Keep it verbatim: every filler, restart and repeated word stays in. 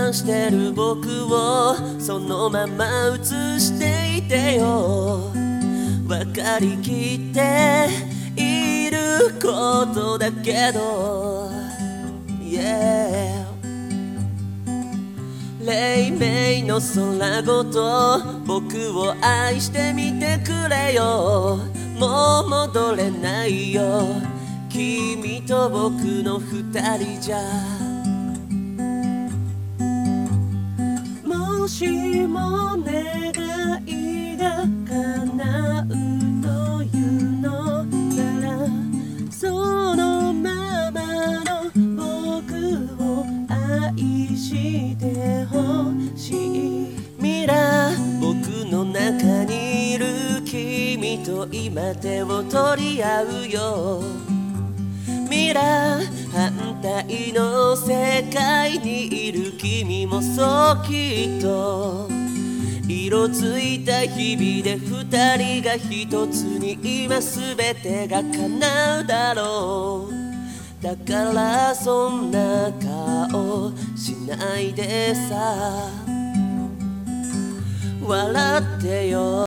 慢してる僕をそのまま映していてよ。分かりきっていることだけど、yeah、黎明の空ごと僕を愛してみてくれよ。もう戻れないよ、君と僕の二人じゃ。もしも願いが叶うというのなら、そのままの僕を愛してほしい。ミラ僕の中にいる君と今手を取り合うよ。ミラ反対の世界にいる君もそうきっと。色づいた日々で二人が一つに今すべてが叶うだろう。だからそんな顔しないでさ、笑ってよ。